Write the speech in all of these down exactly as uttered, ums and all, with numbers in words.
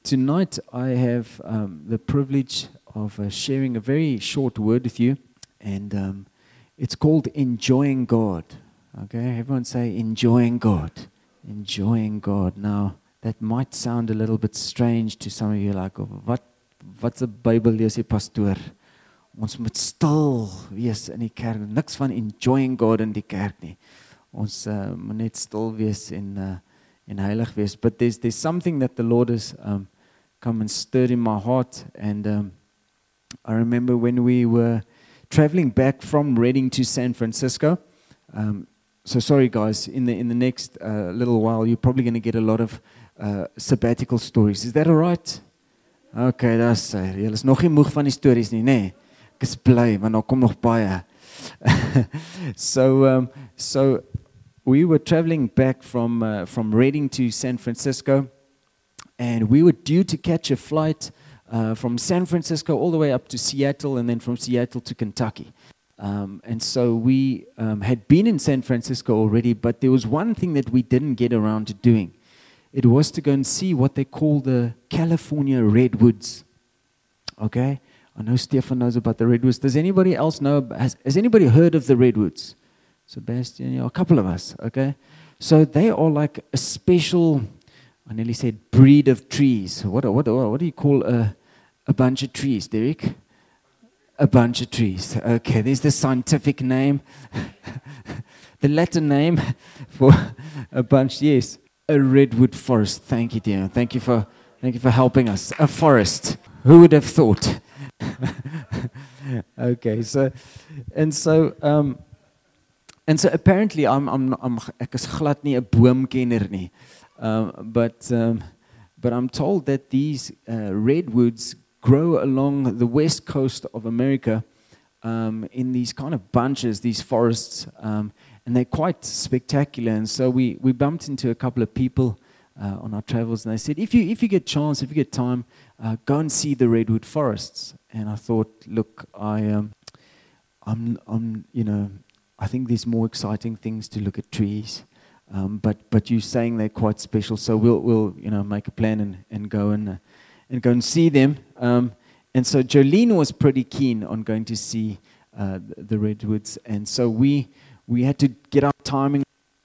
tonight I have um, the privilege of uh, sharing a very short word with you, and um, it's called Enjoying God. Okay, everyone say Enjoying God. Enjoying God. Now, that might sound a little bit strange to some of you, like, wat, wat's 'n Bybel lees jy pastoor? Ons moet stil wees in die kerk. Niks van enjoying God in die kerk nie. Ons uh, moet net stil wees en uh, en heilig wees. But there's there's something that the Lord has um, come and stirred in my heart. And um, I remember when we were traveling back from Reading to San Francisco. Um, so sorry guys, in the in the next uh, little while you're probably going to get a lot of uh, sabbatical stories. Is that all right? Okay, that's uh, julle is nog nie moeg van die stories nie, nê? Nee. Ek is bly want daar kom nog baie. so um, so we were traveling back from uh, from Reading to San Francisco, and we were due to catch a flight uh, from San Francisco all the way up to Seattle, and then from Seattle to Kentucky. Um, and so we um, had been in San Francisco already, but there was one thing that we didn't get around to doing. It was to go and see what they call the California redwoods. Okay, I know Stefan knows about the redwoods. Does anybody else know? Has, has anybody heard of the redwoods? Sebastian, yeah, a couple of us, okay? So they are like a special, I nearly said breed of trees. What, what, what do you call a, a bunch of trees, Derek? A bunch of trees. Okay, there's the scientific name. The Latin name for a bunch, yes. A redwood forest. Thank you, dear. Thank you for, thank you for helping us. A forest. Who would have thought? Okay, so, and so, um, And so apparently, I'm I'm I'm ek is glad nie 'n boomkenner nie, um, but um, but I'm told that these uh, redwoods grow along the west coast of America um, in these kind of bunches, these forests, um, and they're quite spectacular. And so we we bumped into a couple of people uh, on our travels, and they said, if you if you get chance, if you get time, uh, go and see the redwood forests. And I thought, look, I um, I'm I'm you know. I think there's more exciting things to look at trees, um, but but you're saying they're quite special, so we'll we'll you know make a plan and, and go and uh, and go and see them. Um, and so Jolene was pretty keen on going to see uh, the, the redwoods, and so we we had to get our timing.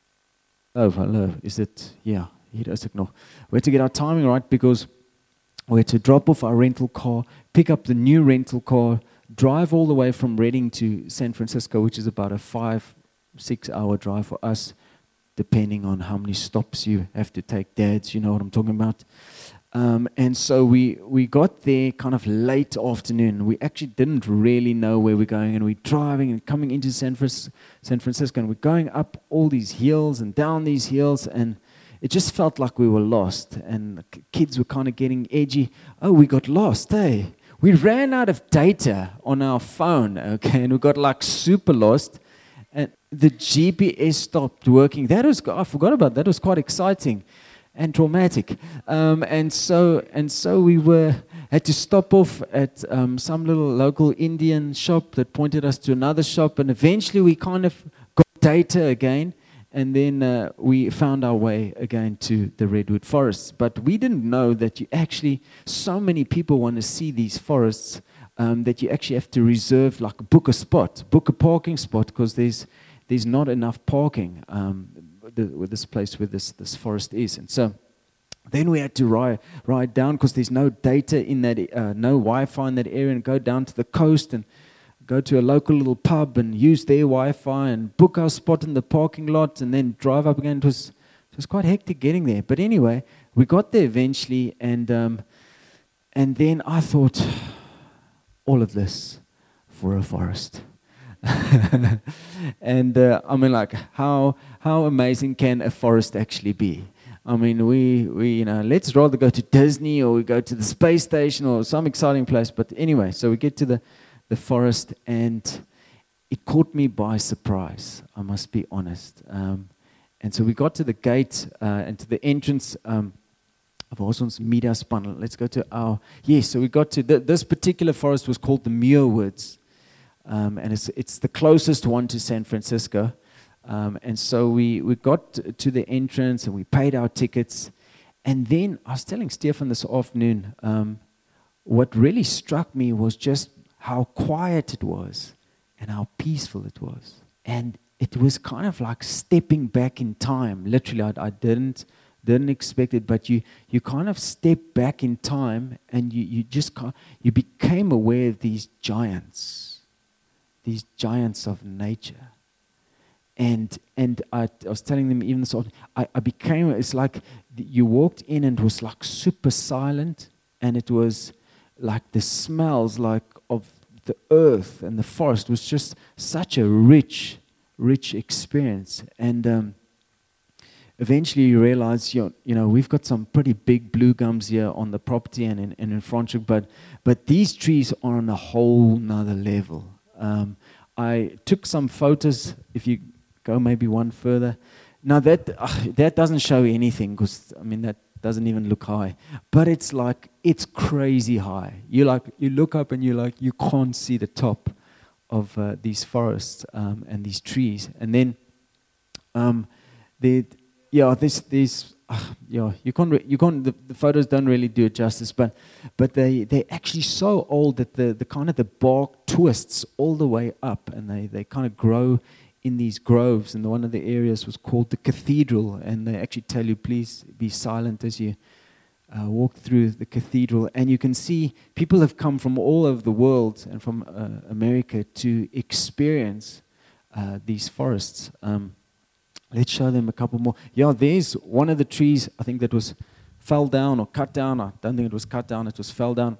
Oh, hello, is it? Yeah, hier is ek nog. We had to get our timing right because we had to drop off our rental car, pick up the new rental car, drive all the way from Reading to San Francisco, which is about a five, six-hour drive for us, depending on how many stops you have to take. Dads, you know what I'm talking about. Um, and so we we got there kind of late afternoon. We actually didn't really know where we're going, and we're driving and coming into San, Fris- San Francisco, and we're going up all these hills and down these hills, and it just felt like we were lost. And the kids were kind of getting edgy. Oh, we got lost, hey? We ran out of data on our phone, okay, and we got like super lost, and the G P S stopped working. That was, I forgot about that. That was quite exciting and traumatic. Um, and so and so we were had to stop off at um, some little local Indian shop that pointed us to another shop, and eventually we kind of got data again. And then uh, we found our way again to the redwood forests. But we didn't know that you actually, so many people want to see these forests um, that you actually have to reserve, like book a spot, book a parking spot, because there's there's not enough parking um, the, with this place where this, this forest is. And so then we had to ride, ride down because there's no data in that, uh, no Wi-Fi in that area, and go down to the coast and go to a local little pub and use their Wi-Fi and book our spot in the parking lot and then drive up again. It was, it was quite hectic getting there. But anyway, we got there eventually, and um, and then I thought, all of this for a forest. and uh, I mean, like, how how amazing can a forest actually be? I mean, we, we you know, let's rather go to Disney or we go to the space station or some exciting place. But anyway, so we get to the the forest, and it caught me by surprise, I must be honest. Um, and so we got to the gate uh, and to the entrance um, of Horson's media span. Let's go to our, yes, so we got to, the, this particular forest was called the Muir Woods, um, and it's it's the closest one to San Francisco. Um, and so we, we got to the entrance and we paid our tickets, and then I was telling Stefan this afternoon, um, what really struck me was just how quiet it was and how peaceful it was. And it was kind of like stepping back in time. Literally, I, I didn't didn't expect it, but you you kind of step back in time, and you you just kind you became aware of these giants, these giants of nature. And and I, I was telling them even this, I, I became, it's like you walked in and it was like super silent, and it was like the smells like of the earth and the forest was just such a rich, rich experience. And um, eventually you realize, you know, you know, we've got some pretty big blue gums here on the property and in, and in Franschhoek, but, but these trees are on a whole nother level. Um, I took some photos, if you go maybe one further. Now that uh, that doesn't show anything, because I mean that doesn't even look high, but it's like it's crazy high. You like you look up and you like you can't see the top of uh, these forests um, and these trees. And then um, the yeah this these uh, yeah you can't re- you can't the, the photos don't really do it justice, but but they they're actually so old that the the kind of the bark twists all the way up, and they they kind of grow in these groves. And one of the areas was called the Cathedral, and they actually tell you, please be silent as you uh, walk through the cathedral. And you can see people have come from all over the world and from uh, America to experience uh, these forests. Um, let's show them a couple more. Yeah, there's one of the trees, I think that was fell down or cut down. I don't think it was cut down, it was fell down.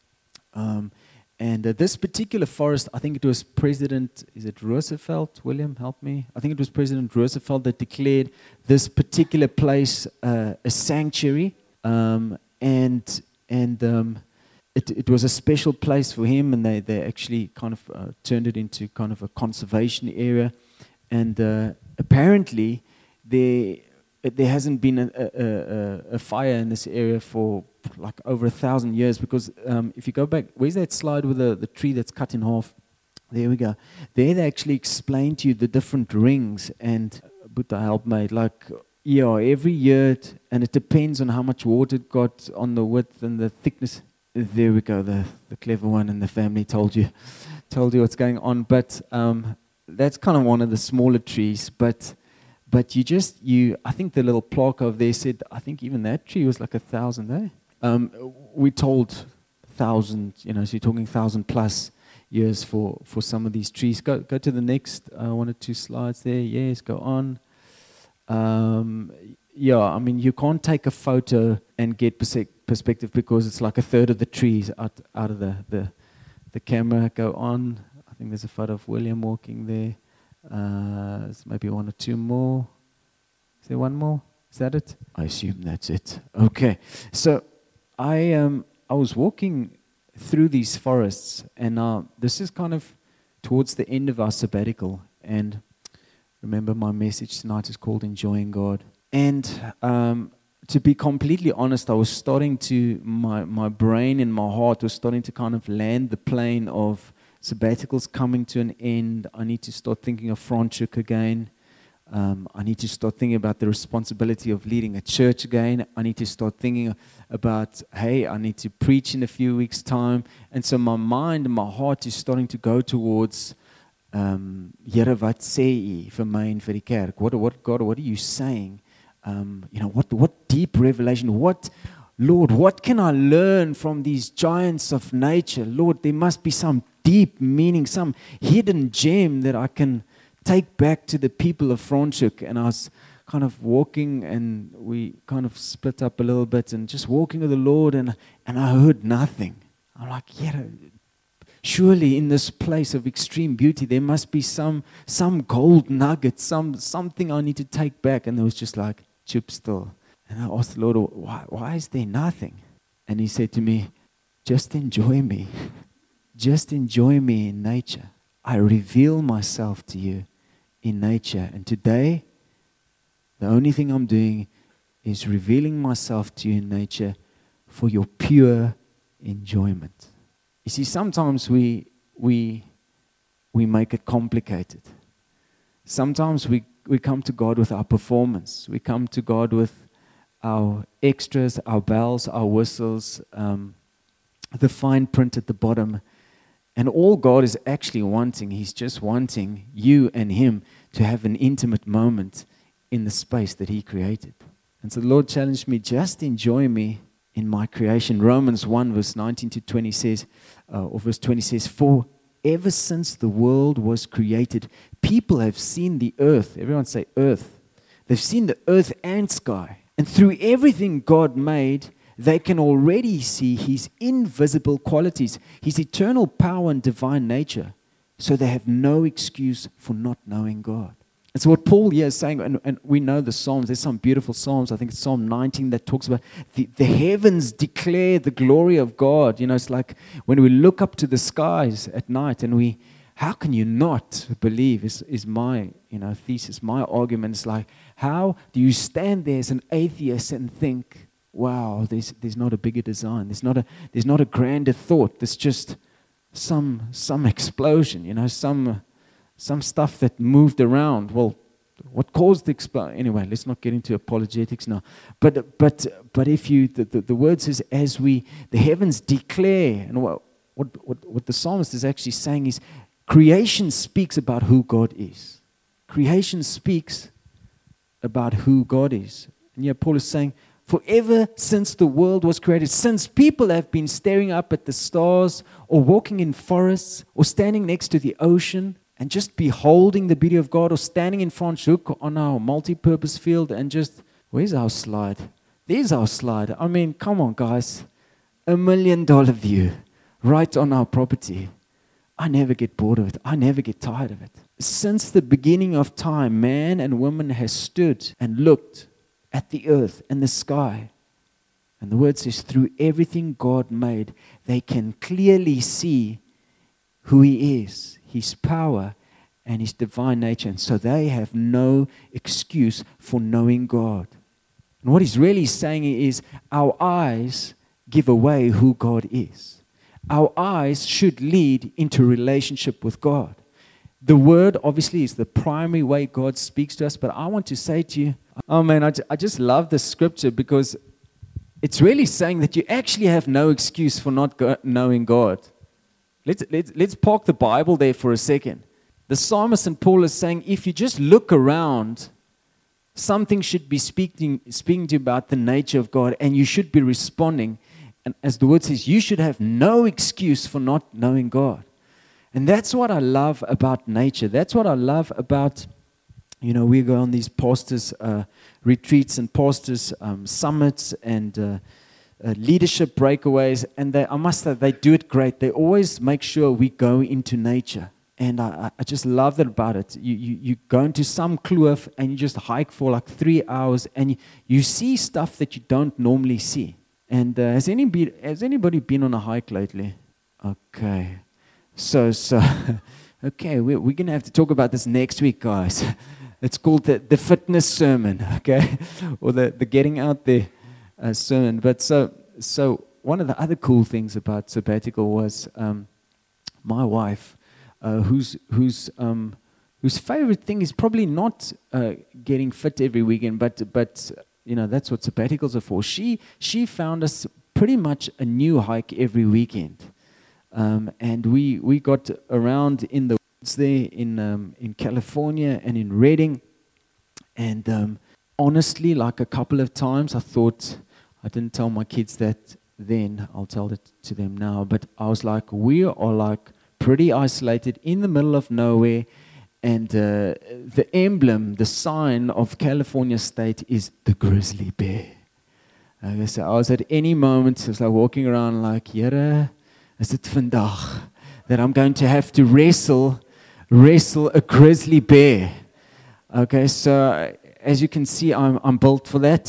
Um, And uh, this particular forest, I think it was President, is it Roosevelt? William, help me. I think it was President Roosevelt that declared this particular place uh, a sanctuary. Um, and and um, it, it was a special place for him, and they, they actually kind of uh, turned it into kind of a conservation area. And uh, apparently there, there hasn't been a, a, a, a fire in this area for like over a thousand years, because um, if you go back, where's that slide with the, the tree that's cut in half? There we go. There they actually explain to you the different rings, and Buddha help made, like, yeah, every year, it, and it depends on how much water it got on the width and the thickness. There we go, the, the clever one in the family told you, told you what's going on. But um, that's kind of one of the smaller trees, but but you just, you, I think the little plaque over there said, I think even that tree was like a thousand, eh? Um, we told thousand, you know, so you're talking thousand plus years for, for some of these trees. Go go to the next uh, one or two slides there. Yes, go on. Um, yeah, I mean, you can't take a photo and get perse- perspective because it's like a third of the trees out out of the, the the camera. Go on. I think there's a photo of William walking there. Uh, there's maybe one or two more. Is there one more? Is that it? I assume that's it. Okay, so. I um I was walking through these forests, and uh, this is kind of towards the end of our sabbatical. And remember, my message tonight is called "Enjoying God." And um, to be completely honest, I was starting to my my brain and my heart was starting to kind of land the plane of sabbaticals coming to an end. I need to start thinking of Franschhoek again. Um, I need to start thinking about the responsibility of leading a church again. I need to start thinking about, hey, I need to preach in a few weeks' time. And so my mind and my heart is starting to go towards, um, Here, wat sê U vir my en vir die kerk? What, what, God, what are you saying? Um, you know, what, what deep revelation? What, Lord, what can I learn from these giants of nature? Lord, there must be some deep meaning, some hidden gem that I can take back to the people of Franschhoek. And I was kind of walking, and we kind of split up a little bit, and just walking with the Lord, and and I heard nothing. I'm like, yeah, surely in this place of extreme beauty there must be some some gold nugget, some something I need to take back. And it was just like chip still. And I asked the Lord, why why is there nothing? And He said to me, just enjoy me. Just enjoy me in nature. I reveal myself to you in nature. And today, the only thing I'm doing is revealing myself to you in nature for your pure enjoyment. You see, sometimes we we we make it complicated. Sometimes we, we come to God with our performance. We come to God with our extras, our bells, our whistles, um, the fine print at the bottom. And all God is actually wanting, He's just wanting you and Him to have an intimate moment in the space that He created. And so the Lord challenged me, just enjoy me in my creation. Romans one verse nineteen to twenty says, uh, or verse twenty says, for ever since the world was created, people have seen the earth. Everyone say earth. They've seen the earth and sky. And through everything God made, they can already see His invisible qualities, His eternal power and divine nature. So they have no excuse for not knowing God. And so what Paul here is saying, and, and we know the Psalms, there's some beautiful Psalms. I think it's Psalm nineteen that talks about the, the heavens declare the glory of God. You know, it's like when we look up to the skies at night and we, how can you not believe, is, is my you know thesis, my argument. It's like, how do you stand there as an atheist and think, wow, there's there's not a bigger design, there's not a there's not a grander thought, there's just some some explosion, you know, some some stuff that moved around. Well, what caused the explosion? Anyway, let's not get into apologetics now. But but but if you the, the, the word says, as we the heavens declare, and what what what, what the psalmist is actually saying is, creation speaks about who God is. Creation speaks about who God is. And yeah, Paul is saying, forever since the world was created, since people have been staring up at the stars or walking in forests or standing next to the ocean and just beholding the beauty of God, or standing in Franschhoek on our multi-purpose field and just, where's our slide? There's our slide. I mean, come on, guys. A million dollar view right on our property. I never get bored of it. I never get tired of it. Since the beginning of time, man and woman has stood and looked at the earth and the sky. And the word says, through everything God made, they can clearly see who He is, His power and His divine nature. And so they have no excuse for knowing God. And what He's really saying is, our eyes give away who God is. Our eyes should lead into relationship with God. The Word, obviously, is the primary way God speaks to us. But I want to say to you, oh man, I, I just love the scripture, because it's really saying that you actually have no excuse for not go, knowing God. Let's, let's, let's park the Bible there for a second. The psalmist and Paul is saying, if you just look around, something should be speaking, speaking to you about the nature of God, and you should be responding. And as the word says, you should have no excuse for not knowing God. And that's what I love about nature. That's what I love about, you know, we go on these pastors' uh, retreats and pastors' um, summits and uh, uh, leadership breakaways. And they, I must say, they do it great. They always make sure we go into nature. And I, I just love that about it. You, you, you go into some kloof and you just hike for like three hours and you, you see stuff that you don't normally see. And uh, has anybody has anybody been on a hike lately? Okay, so so okay, we're we're gonna have to talk about this next week, guys. It's called the, the fitness sermon, okay, or the, the getting out there uh, sermon. But so so one of the other cool things about sabbatical was um, my wife, uh, whose whose um, whose favorite thing is probably not uh, getting fit every weekend, but but. You know, that's what sabbaticals are for. She she found us pretty much a new hike every weekend. Um, and we we got around in the woods there in um, in California and in Redding. And um, honestly, like a couple of times, I thought, I didn't tell my kids that then, I'll tell it to them now. But I was like, we are like pretty isolated in the middle of nowhere. And uh, the emblem, the sign of California State is the grizzly bear. Okay, so I was at any moment, I was like walking around like, Here, is it vandag that I'm going to have to wrestle, wrestle a grizzly bear? Okay, so as you can see, I'm I'm built for that.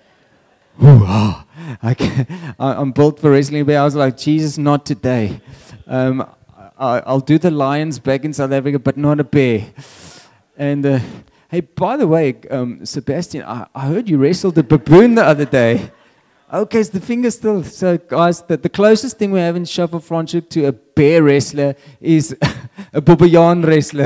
Ooh, oh, I can, I, I'm built for wrestling a bear. I was like, Jesus, not today. Um, I'll do the lions back in South Africa, but not a bear. And uh, hey, by the way, um, Sebastian, I, I heard you wrestled a baboon the other day. Okay, is the finger still? So, guys, the, the closest thing we have in Shuffle Franschhoek to a bear wrestler is a Bobbejaan wrestler.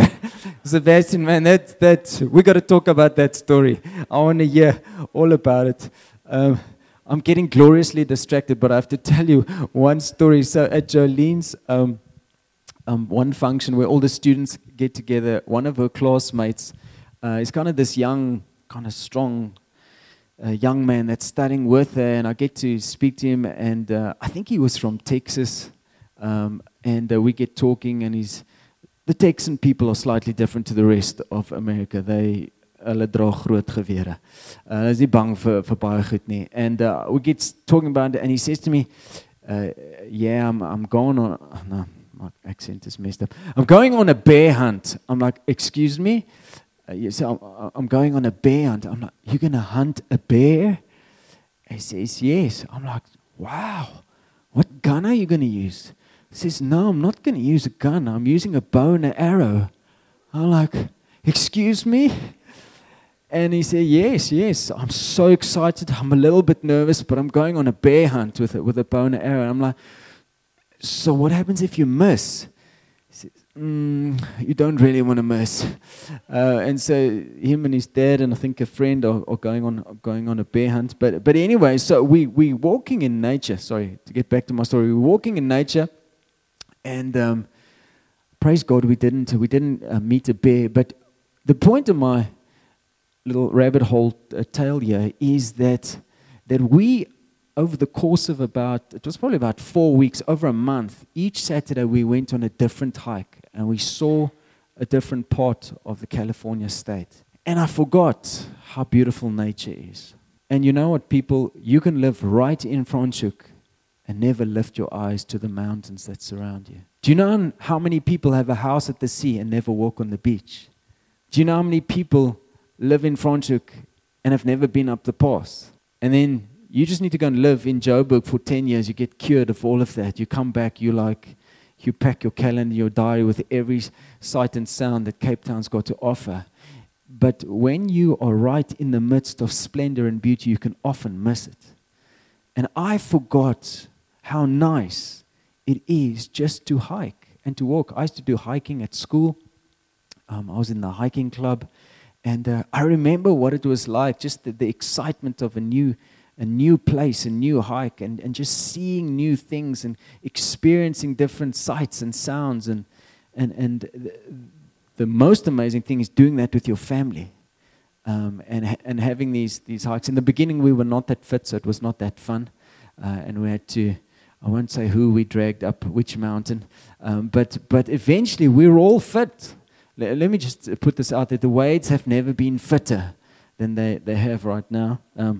Sebastian, man, that that we got to talk about that story. I want to hear all about it. um, I'm getting gloriously distracted, but I have to tell you one story. So at Jolene's um, um, one function where all the students get together, one of her classmates uh, is kind of this young, kind of strong uh, young man that's studying with her, and I get to speak to him, and uh, I think he was from Texas, um, and uh, we get talking, and he's, the Texan people are slightly different to the rest of America. They hulle dra groot gewere. Uh, Hulle is nie bang vir vir baie goed nie. And uh, we get talking about it, and he says to me, uh, yeah, I'm I'm going on, oh, no, my accent is messed up. I'm going on a bear hunt. I'm like, excuse me? Uh, yes, I'm, I'm going on a bear hunt. I'm like, you're going to hunt a bear? He says, yes. I'm like, wow, what gun are you going to use? He says, no, I'm not going to use a gun. I'm using a bow and an arrow. I'm like, excuse me? And he said, yes, yes, I'm so excited. I'm a little bit nervous, but I'm going on a bear hunt with a, with a bow and an arrow. And I'm like, so what happens if you miss? He says, mm, you don't really want to miss. Uh, and so him and his dad and I think a friend are, are going on are going on a bear hunt. But but anyway, so we we walking in nature. Sorry, to get back to my story. We're walking in nature, and um, praise God, we didn't we didn't uh, meet a bear. But the point of my little rabbit hole uh, tale here is that that we, over the course of about, it was probably about four weeks, over a month, each Saturday we went on a different hike and we saw a different part of the California state. And I forgot how beautiful nature is. And you know what, people, you can live right in Franschhoek and never lift your eyes to the mountains that surround you. Do you know how many people have a house at the sea and never walk on the beach? Do you know how many people live in Franschhoek and have never been up the pass? And then you just need to go and live in Joburg for ten years. You get cured of all of that. You come back, you like, you pack your calendar, your diary with every sight and sound that Cape Town's got to offer. But when you are right in the midst of splendor and beauty, you can often miss it. And I forgot how nice it is just to hike and to walk. I used to do hiking at school. Um, I was in the hiking club. And uh, I remember what it was like, just the, the excitement of a new a new place, a new hike, and, and just seeing new things and experiencing different sights and sounds. And, and, and the, the most amazing thing is doing that with your family um, and, and having these, these hikes. In the beginning, we were not that fit, so it was not that fun. Uh, and we had to, I won't say who we dragged up which mountain, um, but, but eventually we were all fit. Let me just put this out there. The Wades have never been fitter than they, they have right now. Um,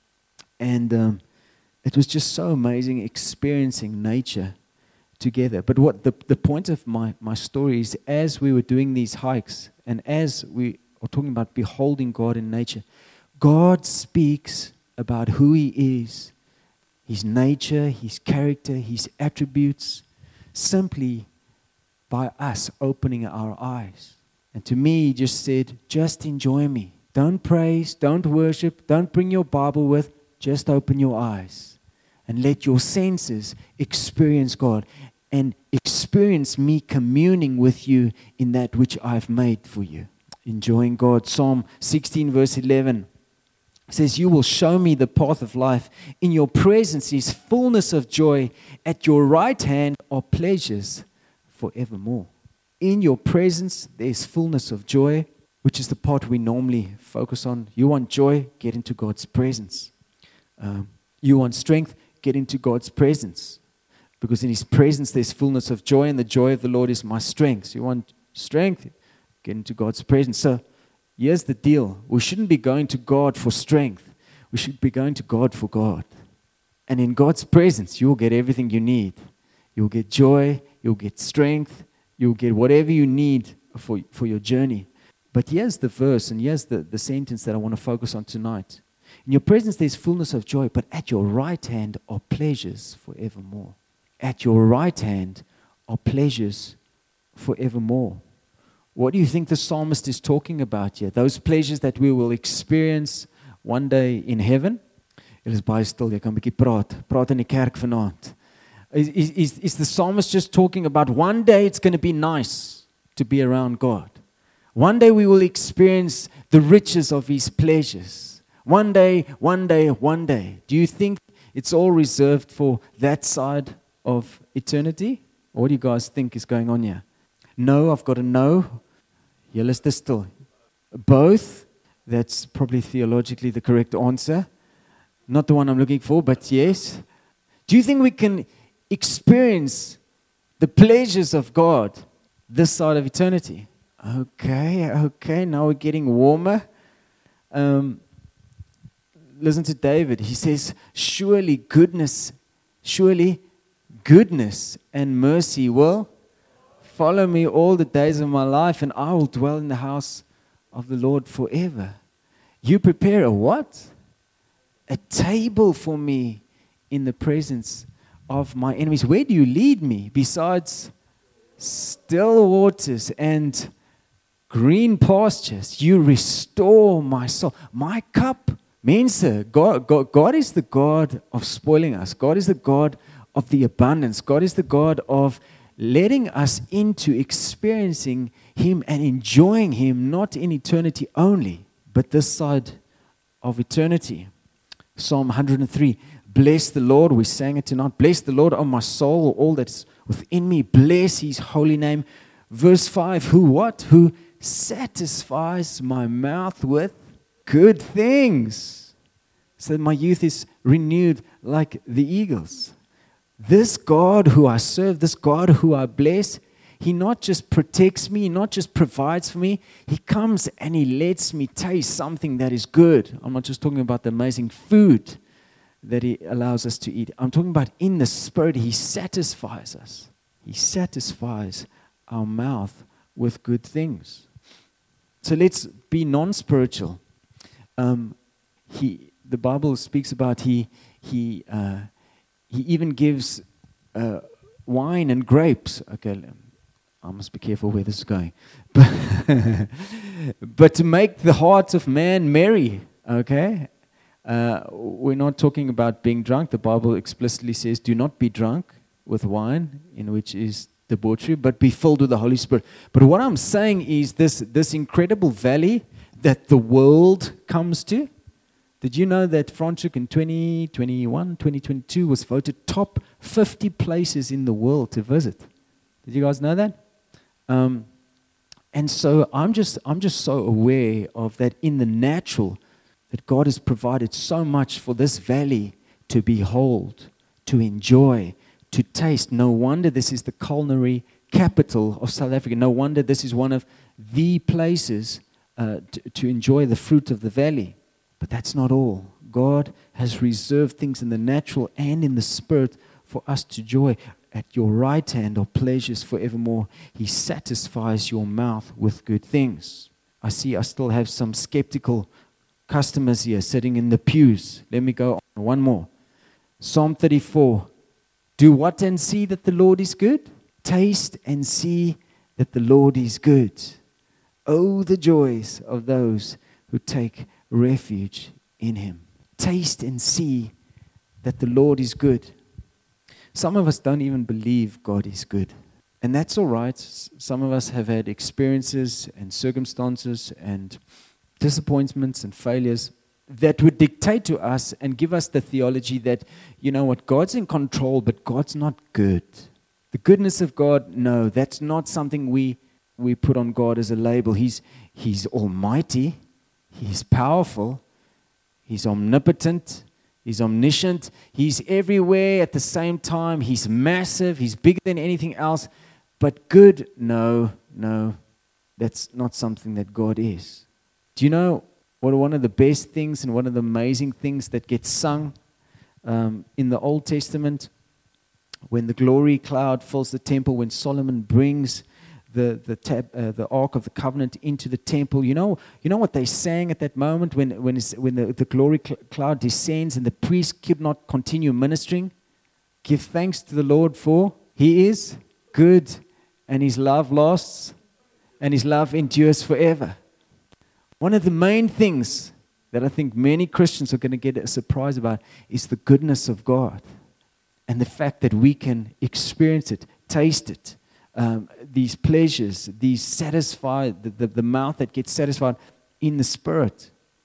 and um, it was just so amazing experiencing nature together. But what the, the point of my, my story is, as we were doing these hikes and as we are talking about beholding God in nature, God speaks about who He is, His nature, His character, His attributes, simply by us opening our eyes. And to me, He just said, just enjoy me. Don't praise, don't worship, don't bring your Bible with, just open your eyes and let your senses experience God and experience me communing with you in that which I've made for you. Enjoying God. Psalm sixteen verse eleven says, you will show me the path of life. In your presence is fullness of joy. At your right hand are pleasures forevermore. In your presence, there's fullness of joy, which is the part we normally focus on. You want joy? Get into God's presence. Um, you want strength? Get into God's presence. Because in His presence, there's fullness of joy, and the joy of the Lord is my strength. So you want strength? Get into God's presence. So here's the deal. We shouldn't be going to God for strength. We should be going to God for God. And in God's presence, you'll get everything you need. You'll get joy. You'll get strength. You'll get whatever you need for, for your journey. But here's the verse, and here's the, the sentence that I want to focus on tonight. In your presence there's fullness of joy, but at your right hand are pleasures forevermore. At your right hand are pleasures forevermore. What do you think the psalmist is talking about here? Those pleasures that we will experience one day in heaven? It is baie stil, jy kan 'n bietjie praat. Praat in die kerk vanaand. Is, is, is the psalmist just talking about one day it's going to be nice to be around God? One day we will experience the riches of His pleasures. One day, one day, one day. Do you think it's all reserved for that side of eternity? Or what do you guys think is going on here? No, I've got a no. Yeah, let's just still. Both. That's probably theologically the correct answer. Not the one I'm looking for, but yes. Do you think we can experience the pleasures of God this side of eternity? Okay, okay, now we're getting warmer. Um, listen to David. He says, surely goodness, surely goodness and mercy will follow me all the days of my life, and I will dwell in the house of the Lord forever. You prepare a what? A table for me in the presence of my enemies. Where do you lead me besides still waters and green pastures? You restore my soul. My cup, means God, God, God is the God of spoiling us. God is the God of the abundance. God is the God of letting us into experiencing Him and enjoying Him, not in eternity only, but this side of eternity. Psalm one hundred three, bless the Lord, we sang it tonight, bless the Lord, O my soul, all that's within me, bless His holy name. Verse five, who what? Who satisfies my mouth with good things, so that my youth is renewed like the eagles. This God who I serve, this God who I bless, He not just protects me, not just provides for me, He comes and He lets me taste something that is good. I'm not just talking about the amazing food that He allows us to eat. I'm talking about in the Spirit, He satisfies us. He satisfies our mouth with good things. So let's be non-spiritual. Um, he, the Bible speaks about He, He, uh, He even gives uh, wine and grapes. Okay, I must be careful where this is going. But, but to make the heart of man merry, okay? Uh, we're not talking about being drunk. The Bible explicitly says, do not be drunk with wine, in which is debauchery, but be filled with the Holy Spirit. But what I'm saying is this, this incredible valley that the world comes to. Did you know that Franschhoek in twenty twenty-one, twenty twenty-two was voted top fifty places in the world to visit? Did you guys know that? Um, and so I'm just I'm just so aware of that in the natural, that God has provided so much for this valley to behold, to enjoy, to taste. No wonder this is the culinary capital of South Africa. No wonder this is one of the places uh, to, to enjoy the fruit of the valley. But that's not all. God has reserved things in the natural and in the spirit for us to enjoy. At your right hand are pleasures forevermore. He satisfies your mouth with good things. I see I still have some skeptical customers here sitting in the pews. Let me go on. One more. Psalm thirty-four. Do what and see that the Lord is good? Taste and see that the Lord is good. Oh, the joys of those who take refuge in Him. Taste and see that the Lord is good. Some of us don't even believe God is good. And that's all right. Some of us have had experiences and circumstances and disappointments and failures that would dictate to us and give us the theology that, you know what, God's in control, but God's not good. The goodness of God, no, that's not something we, we put on God as a label. He's, he's almighty. He's powerful. He's omnipotent. He's omniscient. He's everywhere at the same time. He's massive. He's bigger than anything else. But good, no, no. That's not something that God is. Do you know what one of the best things and one of the amazing things that gets sung um, in the Old Testament? When the glory cloud fills the temple, when Solomon brings the the, tab, uh, the Ark of the Covenant into the temple, you know, you know what they sang at that moment when when it's, when the, the glory cl- cloud descends and the priest could not continue ministering? Give thanks to the Lord, for He is good, and His love lasts, and His love endures forever. One of the main things that I think many Christians are going to get a surprise about is the goodness of God. And the fact that we can experience it, taste it, um, these pleasures, these satisfied, the, the, the mouth that gets satisfied in the Spirit.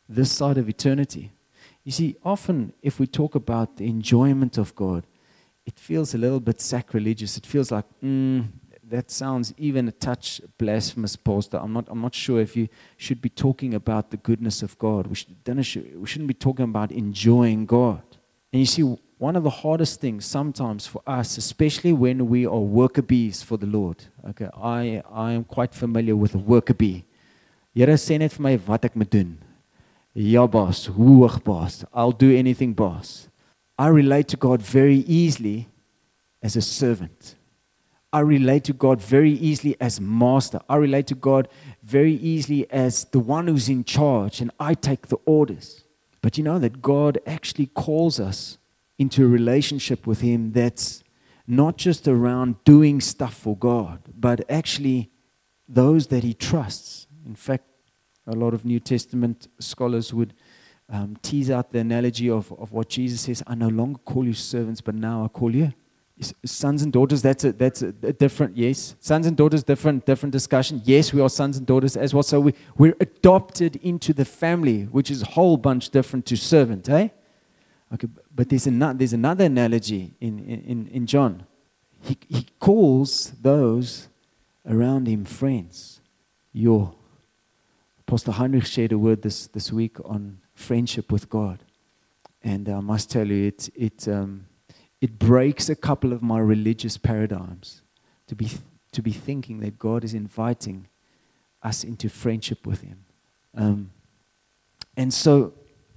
this side of eternity. You see, often if we talk about the enjoyment of God, it feels a little bit sacrilegious. It feels like, mm, that sounds even a touch blasphemous, Pastor. I'm not, I'm not sure if you should be talking about the goodness of God. We, should, we shouldn't be talking about enjoying God. And you see, one of the hardest things sometimes for us, especially when we are worker bees for the Lord. Okay, I, I am quite familiar with a worker bee. Here sê net vir my wat ek moet doen. Ja, boss, hoog boss. I'll do anything, boss. I relate to God very easily as a servant. I relate to God very easily as master. I relate to God very easily as the one who's in charge, and I take the orders. But you know that God actually calls us into a relationship with Him that's not just around doing stuff for God, but actually those that He trusts. In fact, a lot of New Testament scholars would um, tease out the analogy of, of what Jesus says, I no longer call you servants, but now I call you sons and daughters. That's a, that's a, a different, yes. Sons and daughters, different different discussion. Yes, we are sons and daughters as well. So we, we're adopted into the family, which is a whole bunch different to servant, eh? Okay, but there's another, there's another analogy in, in, in John. He, he calls those around him friends. Your Pastor Heinrich shared a word this, this week on friendship with God. And I must tell you, it, it, um, it breaks a couple of my religious paradigms to be, to be thinking that God is inviting us into friendship with Him. Um, and so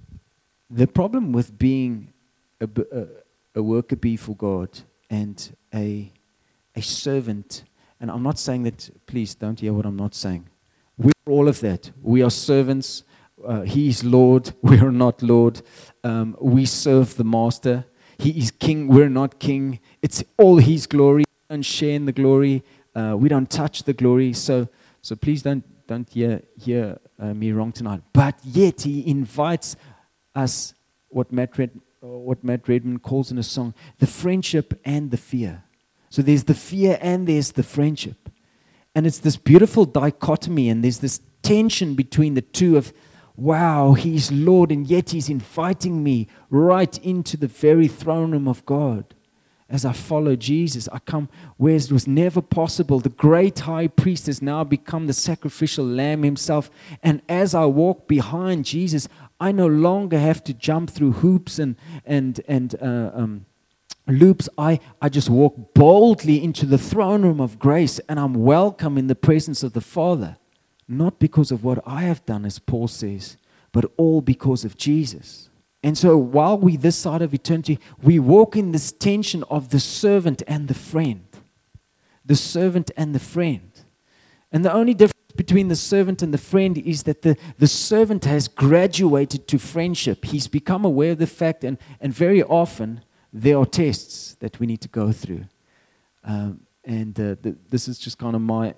the problem with being a, a, a worker bee for God and a, a servant, and I'm not saying that, please don't hear what I'm not saying. We're all of that. We are servants. Uh, he is Lord. We are not Lord. Um, we serve the Master. He is King. We're not King. It's all His glory. We don't share in the glory. Uh, we don't touch the glory. So, so please don't don't hear hear uh, me wrong tonight. But yet He invites us, what Matt Red, what Matt Redman calls in a song, the friendship and the fear. So there's the fear and there's the friendship. And it's this beautiful dichotomy, and there's this tension between the two of, wow, He's Lord, and yet He's inviting me right into the very throne room of God. As I follow Jesus, I come where it was never possible. The great high priest has now become the sacrificial lamb Himself. And as I walk behind Jesus, I no longer have to jump through hoops and and and uh, um, loops. I, I just walk boldly into the throne room of grace, and I'm welcome in the presence of the Father. Not because of what I have done, as Paul says, but all because of Jesus. And so while we this side of eternity, we walk in this tension of the servant and the friend. The servant and the friend. And the only difference between the servant and the friend is that the, the servant has graduated to friendship. He's become aware of the fact, and, and very often there are tests that we need to go through. Um, and uh, the, this is just kind of my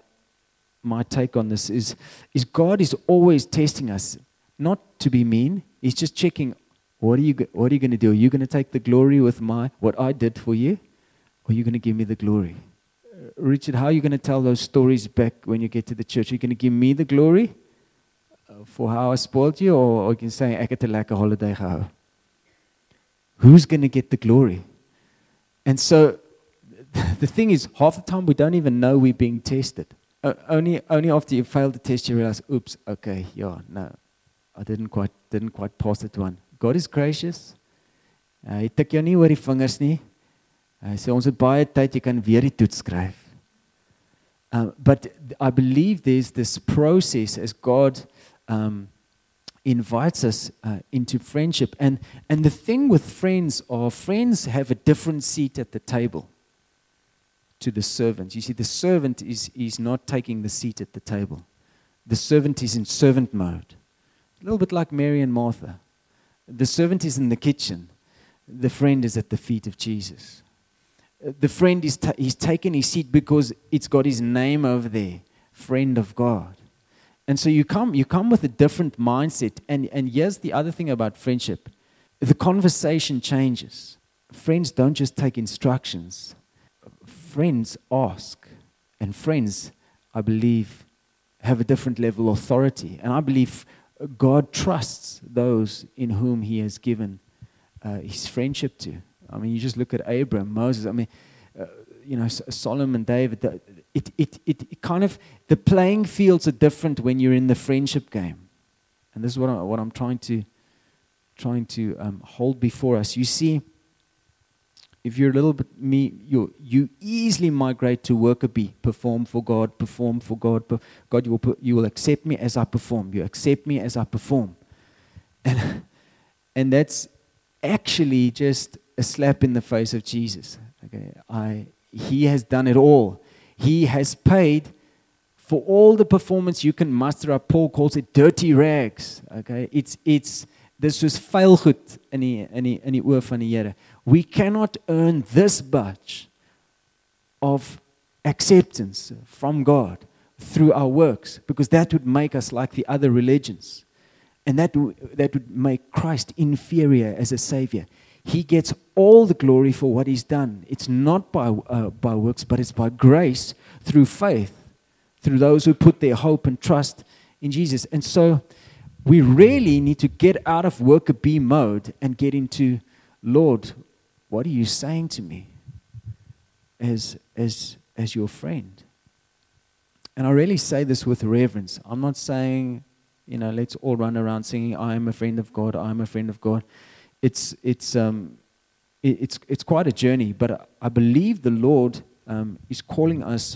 my take on this, is, is God is always testing us, not to be mean. He's just checking, what are you, what are you going to do? Are you going to take the glory with my what I did for you? Or are you going to give me the glory? Uh, Richard, how are you going to tell those stories back when you get to the church? Are you going to give me the glory uh, for how I spoiled you? Or, or you can say, ek het 'n lekker holiday gehou? Who's going to get the glory? And so the thing is, half the time we don't even know we're being tested. Uh, only, only after you fail the test, you realize, oops, okay, yeah, no, I didn't quite, didn't quite pass that one. God is gracious. Hy tik jou nie oor die vingers nie. Hy sê ons het baie tyd, jy kan weer die toets skryf. Uh, but I believe there's this process as God um, invites us uh, into friendship. And, and the thing with friends are, friends have a different seat at the table to the servant. You see, the servant is, is not taking the seat at the table. The servant is in servant mode. A little bit like Mary and Martha. The servant is in the kitchen. The friend is at the feet of Jesus. The friend is ta- he's taken his seat because it's got his name over there, friend of God. And so you come you come with a different mindset. And, and here's the other thing about friendship. The conversation changes. Friends don't just take instructions. Friends ask. And friends, I believe, have a different level of authority. And I believe God trusts those in whom He has given uh, His friendship to. I mean, you just look at Abraham, Moses. I mean, uh, you know, Solomon, David. The, it, it, it, it kind of the playing fields are different when you're in the friendship game, and this is what I, what I'm trying to trying to um, hold before us. You see, if you're a little bit me, you you easily migrate to worker bee, perform for God, perform for God. Per, God, you will you will accept me as I perform. You accept me as I perform, and and that's actually just a slap in the face of Jesus. Okay, I He has done it all. He has paid for all the performance you can muster up. Paul calls it dirty rags. Okay, it's it's dis soos vuil goed in die in die in die oë van die Here. We cannot earn this much of acceptance from God through our works, because that would make us like the other religions, and that w- that would make Christ inferior as a savior. He gets all the glory for what He's done. It's not by uh, by works, but it's by grace through faith, through those who put their hope and trust in Jesus. And so we really need to get out of worker bee mode and get into, Lord, what are you saying to me as as as your friend? And I really say this with reverence. I'm not saying, you know, let's all run around singing, I am a friend of God, I am a friend of God. It's it's um it, it's it's quite a journey, but I, I believe the Lord um, is calling us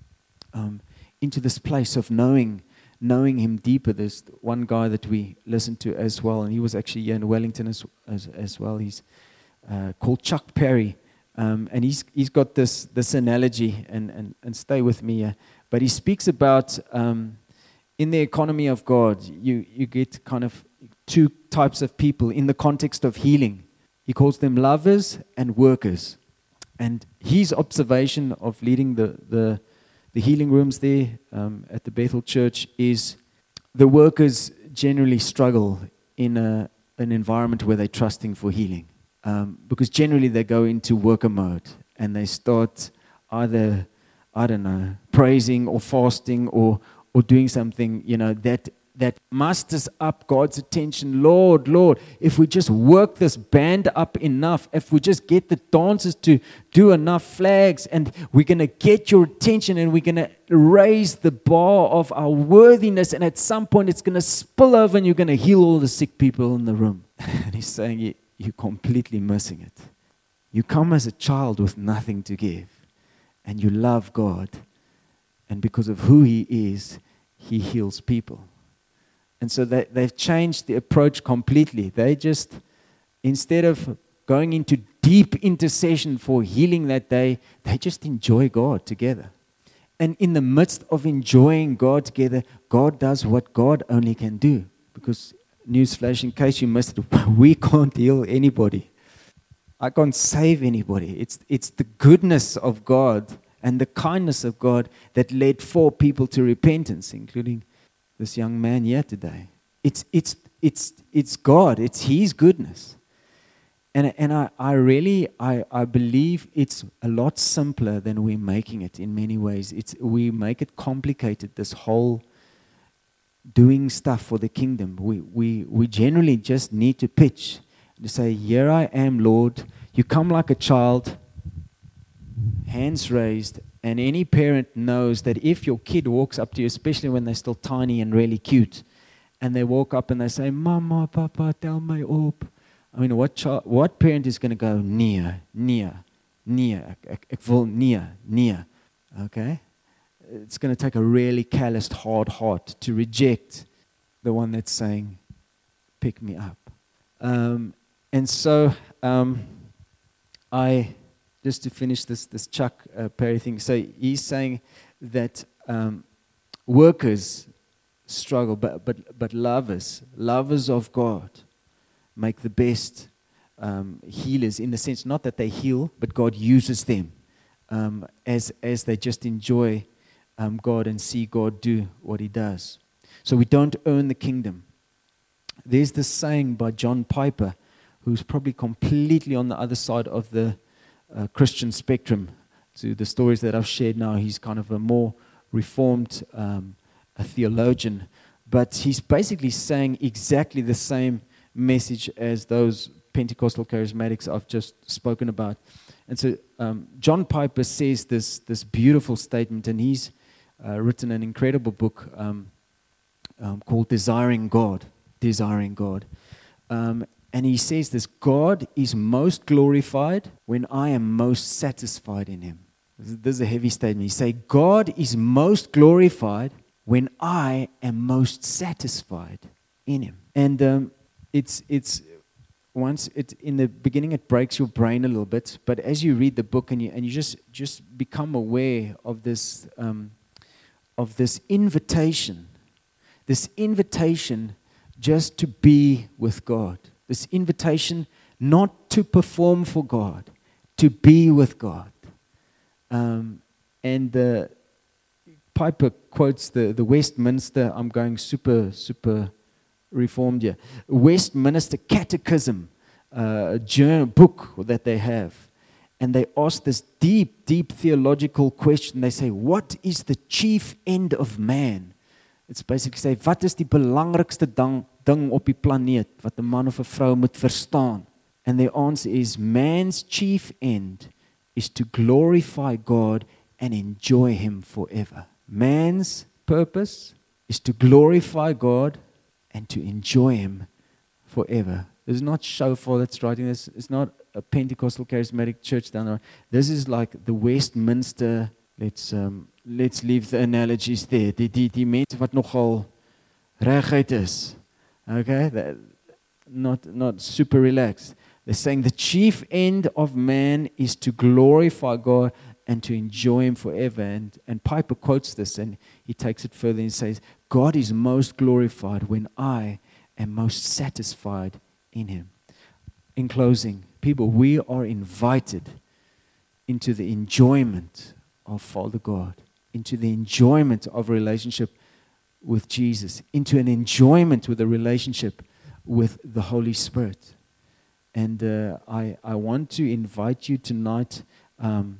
um, into this place of knowing knowing Him deeper. There's one guy that we listened to as well, and he was actually here in Wellington as as, as well. He's uh, called Chuck Perry, um, and he's he's got this this analogy, and and and stay with me here. But he speaks about um, in the economy of God, you you get kind of two types of people in the context of healing. He calls them lovers and workers. And his observation of leading the the, the healing rooms there um, at the Bethel Church is the workers generally struggle in a, an environment where they're trusting for healing. Um, because generally they go into worker mode and they start either, I don't know, praising or fasting or or doing something, you know, that that musters up God's attention. Lord, Lord, if we just work this band up enough, if we just get the dancers to do enough flags, and we're going to get your attention, and we're going to raise the bar of our worthiness, and at some point it's going to spill over and you're going to heal all the sick people in the room. And he's saying, you, you're completely missing it. You come as a child with nothing to give, and you love God, and because of who He is, He heals people. And so they, they've changed the approach completely. They just, instead of going into deep intercession for healing that day, they just enjoy God together. And in the midst of enjoying God together, God does what God only can do. Because, newsflash, in case you missed it, we can't heal anybody. I can't save anybody. It's, it's the goodness of God and the kindness of God that led four people to repentance, including this young man here today. It's it's it's it's God. It's His goodness. And and I, I really I, I believe it's a lot simpler than we're making it in many ways. It's we make it complicated, this whole doing stuff for the kingdom. We we we generally just need to pitch to say, here I am, Lord. You come like a child, hands raised. And any parent knows that if your kid walks up to you, especially when they're still tiny and really cute, and they walk up and they say, Mama, Papa, tel my op. I mean, what child, what parent is going to go, nee, nee, nee, ek, ek wil nee, nee, okay? It's going to take a really calloused, hard heart to reject the one that's saying, pick me up. Um, and so, um, I... Just to finish this, this Chuck uh, Perry thing. So he's saying that um, workers struggle, but but but lovers, lovers of God, make the best um, healers. In the sense, not that they heal, but God uses them um, as as they just enjoy um, God and see God do what He does. So we don't earn the kingdom. There's this saying by John Piper, who's probably completely on the other side of the Uh, Christian spectrum to the stories that I've shared now. He's kind of a more reformed um, a theologian, but he's basically saying exactly the same message as those Pentecostal charismatics I've just spoken about. And so um, John Piper says this, this beautiful statement, and he's uh, written an incredible book um, um, called Desiring God. Desiring God. Um, and he says this: God is most glorified when I am most satisfied in him. This is a heavy statement. He says, God is most glorified when I am most satisfied in him. And um, it's it's once it in the beginning it breaks your brain a little bit, but as you read the book and you and you just just become aware of this um, of this invitation, this invitation just to be with God, this invitation not to perform for God, to be with God. Um, and the Piper quotes the, the Westminster, I'm going super, super reformed here, Westminster Catechism, uh, a journal, book that they have. And they ask this deep, deep theological question. They say, what is the chief end of man? It's basically say, wat is die belangrikste ding, ding op die planeet, wat 'n man of 'n vrou moet verstaan? And their answer is, man's chief end is to glorify God and enjoy him forever. Man's purpose is to glorify God and to enjoy him forever. This is not Shofar that's writing this. It's not a Pentecostal charismatic church down there. This is like the Westminster. Let's um, let's leave the analogies there. Die die die mense wat nogal reguit is. Okay? That, not not super relaxed. They're saying the chief end of man is to glorify God and to enjoy him forever. And, and Piper quotes this and he takes it further and says, God is most glorified when I am most satisfied in him. In closing, people, we are invited into the enjoyment of Father God, into the enjoyment of a relationship with Jesus, into an enjoyment with a relationship with the Holy Spirit. And uh, I, I want to invite you tonight, um,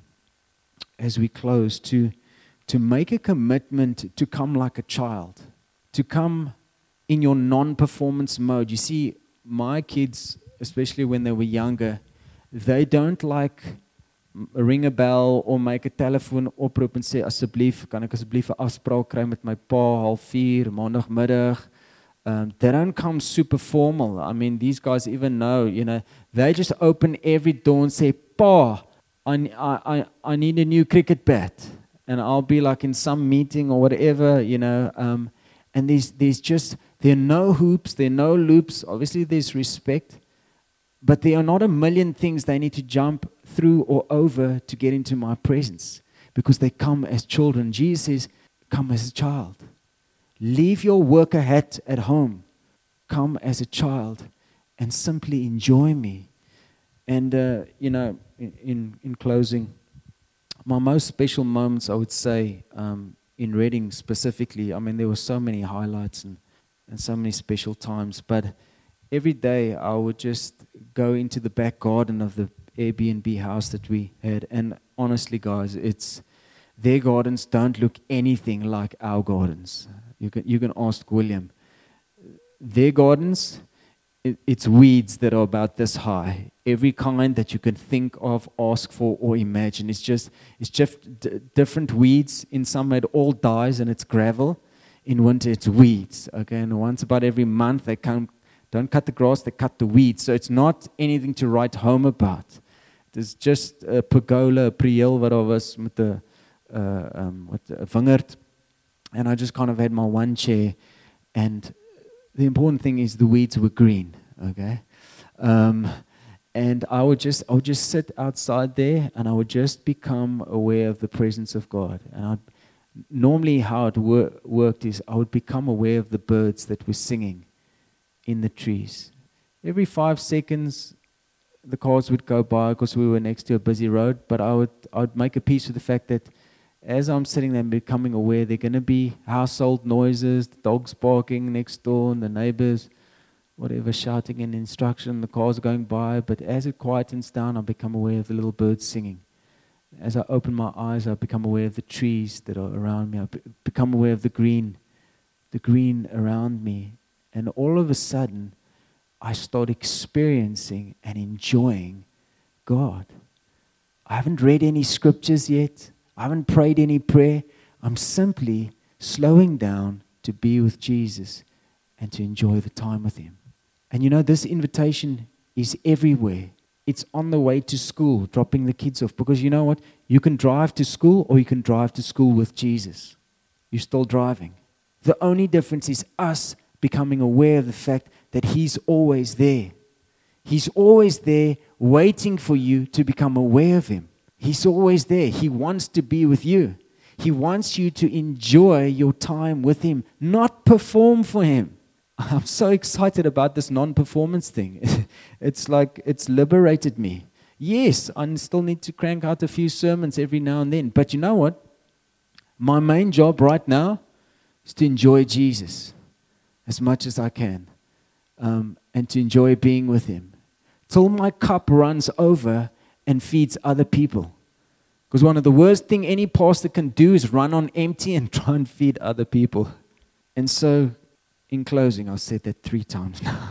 as we close, to, to make a commitment to come like a child, to come in your non-performance mode. You see, my kids, especially when they were younger, they don't like ring a bell or make a telefoon oproep en sê, asseblief, kan ek asseblief 'n afspraak kry met my pa half vier, maandagmiddag. Um, they don't come super formal. I mean, these guys even know, you know, they just open every door and say, Pa, I, I, I need a new cricket bat. And I'll be like in some meeting or whatever, you know, um, and there's, there's just, there are no hoops, there are no loops. Obviously, there's respect, but there are not a million things they need to jump through or over to get into my presence because they come as children. Jesus says, come as a child. Leave your worker hat at home. Come as a child and simply enjoy me. And, uh, you know, in, in, in closing, my most special moments, I would say, um, in Reading specifically, I mean, there were so many highlights and, and so many special times, but every day I would just go into the back garden of the Airbnb house that we had. And honestly, guys, it's their gardens don't look anything like our gardens. You can, you can ask William. Their gardens, it, it's weeds that are about this high. Every kind that you can think of, ask for, or imagine. It's just, it's just d- different weeds. In summer, it all dies and it's gravel. In winter, it's weeds. Okay, and once about every month, they come, don't cut the grass, they cut the weeds. So it's not anything to write home about. It's just a pergola, a priel wat daar was met 'n uh, um, with a wingerd. And I just kind of had my one chair, and the important thing is the weeds were green, okay? Um, and I would just I would just sit outside there, and I would just become aware of the presence of God. And I'd, normally how it wor- worked is I would become aware of the birds that were singing in the trees. Every five seconds, the cars would go by because we were next to a busy road, but I would I would make a peace with the fact that as I'm sitting there and becoming aware, there are going to be household noises, the dogs barking next door, and the neighbors, whatever, shouting an instruction, the cars going by. But as it quietens down, I become aware of the little birds singing. As I open my eyes, I become aware of the trees that are around me. I be- become aware of the green the green around me. And all of a sudden, I start experiencing and enjoying God. I haven't read any scriptures yet. I haven't prayed any prayer. I'm simply slowing down to be with Jesus and to enjoy the time with Him. And you know, this invitation is everywhere. It's on the way to school, dropping the kids off. Because you know what? You can drive to school or you can drive to school with Jesus. You're still driving. The only difference is us becoming aware of the fact that He's always there. He's always there waiting for you to become aware of Him. He's always there. He wants to be with you. He wants you to enjoy your time with Him, not perform for Him. I'm so excited about this non-performance thing. It's like it's liberated me. Yes, I still need to crank out a few sermons every now and then. But you know what? My main job right now is to enjoy Jesus as much as I can. Um, and to enjoy being with Him. Till my cup runs over and feeds other people. Because one of the worst things any pastor can do is run on empty and try and feed other people. And so, in closing, I've said that three times now.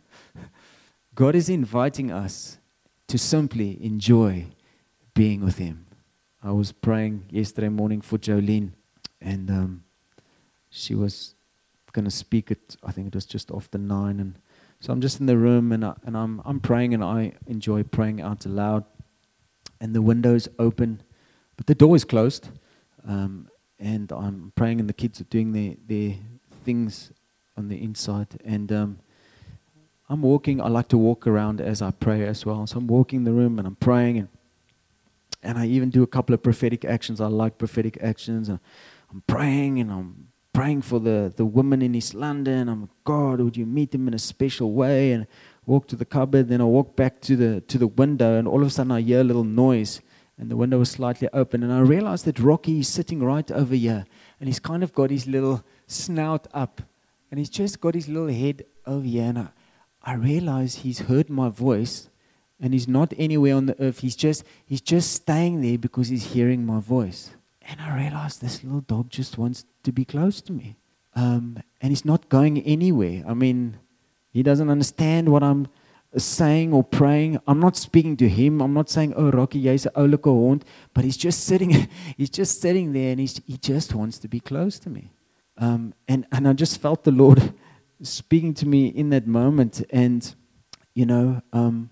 God is inviting us to simply enjoy being with Him. I was praying yesterday morning for Jolene, and um, she was going to speak it. I think it was just after nine, and so I'm just in the room, and I, and I'm I'm praying, and I enjoy praying out loud. And the window's open, but the door is closed, um, and I'm praying, and the kids are doing their their things on the inside, and um, I'm walking. I like to walk around as I pray as well. So I'm walking the room, and I'm praying, and and I even do a couple of prophetic actions. I like prophetic actions, and I'm praying, and I'm praying for the, the woman in East London. I'm, God, would you meet them in a special way? And walk to the cupboard. Then I walk back to the to the window, and all of a sudden I hear a little noise, and the window was slightly open. And I realized that Rocky is sitting right over here, and he's kind of got his little snout up, and he's just got his little head over here. And I, I realized he's heard my voice, and he's not anywhere on the earth. He's just he's just staying there because he's hearing my voice. And I realized this little dog just wants to be close to me. Um, and he's not going anywhere. I mean, he doesn't understand what I'm saying or praying. I'm not speaking to him. I'm not saying, oh, Rocky, jy's 'n oulike hond. But he's just sitting, he's just sitting there, and he's, he just wants to be close to me. Um, and, and I just felt the Lord speaking to me in that moment. And, you know, um,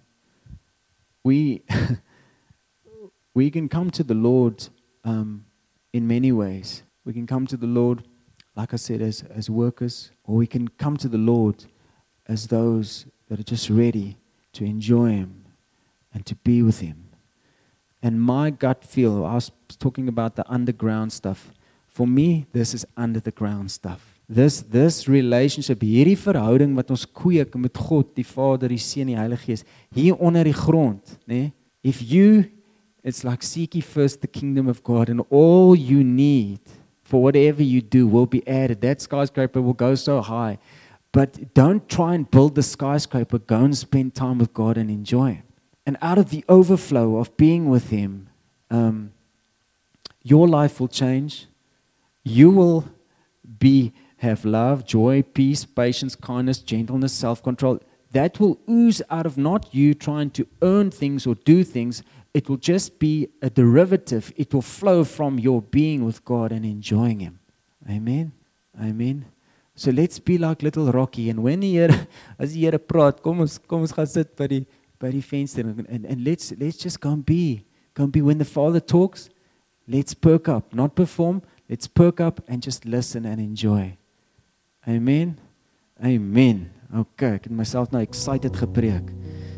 we, we can come to the Lord um, in many ways. We can come to the Lord, like I said, as, as workers, or we can come to the Lord as those that are just ready to enjoy Him and to be with Him. And my gut feel, I was talking about the underground stuff. For me, this is under the ground stuff. This this relationship, hierdie verhouding wat ons kweek met God, die Vader, die Seun, die Heilige Gees, hier onder die grond, né? If you, it's like seek ye first the kingdom of God, and all you need for whatever you do will be added. That skyscraper will go so high. But don't try and build the skyscraper. Go and spend time with God and enjoy Him. And out of the overflow of being with Him, um, your life will change. You will be have love, joy, peace, patience, kindness, gentleness, self-control. That will ooze out of not you trying to earn things or do things. It will just be a derivative. It will flow from your being with God and enjoying Him. Amen. Amen. So let's be like little Rocky. And when die Here, as die Here praat, kom ons kom ons gaan sit by die by die venster, and, and, and let's let's just go and be. Go and be. When the Father talks, let's perk up, not perform. Let's perk up and just listen and enjoy. Amen. Amen. Okay, ek het myself nou excited gepreek.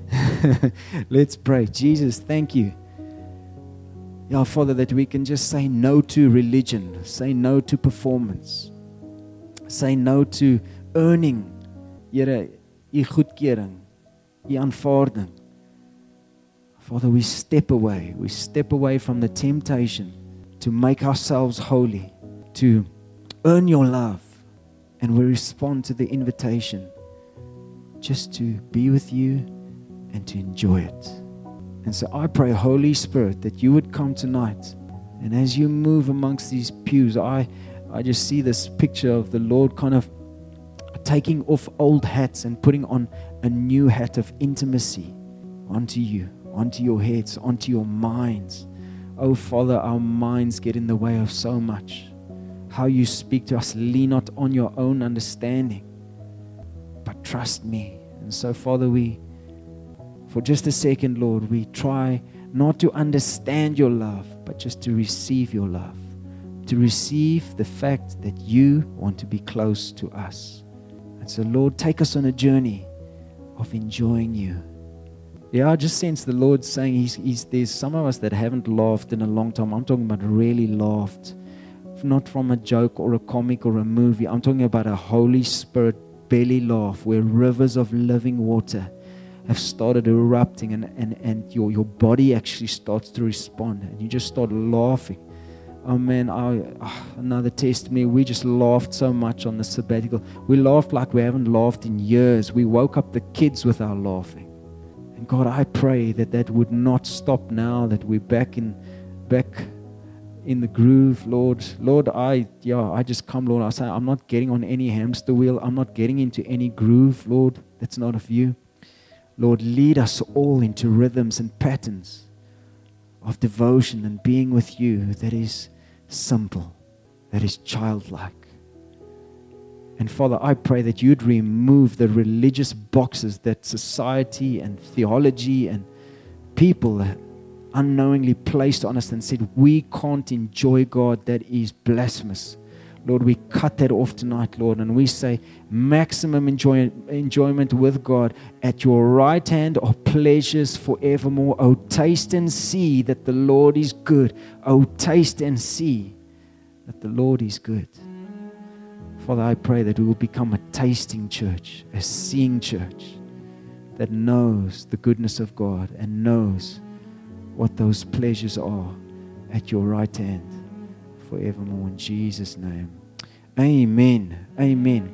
Let's pray. Jesus, thank you. Yeah, Father, that we can just say no to religion, say no to performance, say no to earning, Here, U goedkeuring, U aanvaarding. Father, we step away. We step away from the temptation to make ourselves holy, to earn your love, and we respond to the invitation just to be with you and to enjoy it. And so I pray, Holy Spirit, that you would come tonight, and as you move amongst these pews, I I just see this picture of the Lord kind of taking off old hats and putting on a new hat of intimacy onto you, onto your heads, onto your minds. Oh, Father, our minds get in the way of so much. How you speak to us, lean not on your own understanding, but trust me. And so, Father, we, for just a second, Lord, we try not to understand your love, but just to receive your love, to receive the fact that you want to be close to us. And so, Lord, take us on a journey of enjoying you. Yeah, I just sense the Lord saying he's, he's, there's some of us that haven't laughed in a long time. I'm talking about really laughed. Not from a joke or a comic or a movie. I'm talking about a Holy Spirit belly laugh where rivers of living water have started erupting and, and, and your, your body actually starts to respond and you just start laughing. Oh man, I, oh, another testimony. We just laughed so much on the sabbatical. We laughed like we haven't laughed in years. We woke up the kids with our laughing. And God, I pray that that would not stop now that we're back in, back in the groove, Lord. Lord, I, yeah, I just come, Lord. I say, I'm not getting on any hamster wheel. I'm not getting into any groove, Lord. That's not of you. Lord, lead us all into rhythms and patterns of devotion and being with you that is simple, that is childlike. And Father, I pray that you'd remove the religious boxes that society and theology and people unknowingly placed on us and said, we can't enjoy God. That is blasphemous. Lord, we cut that off tonight, Lord, and we say maximum enjoy, enjoyment with God. At your right hand are pleasures forevermore. Oh, taste and see that the Lord is good. Oh, taste and see that the Lord is good. Father, I pray that we will become a tasting church, a seeing church that knows the goodness of God and knows what those pleasures are at your right hand forevermore. In Jesus' name. Amen. Amen.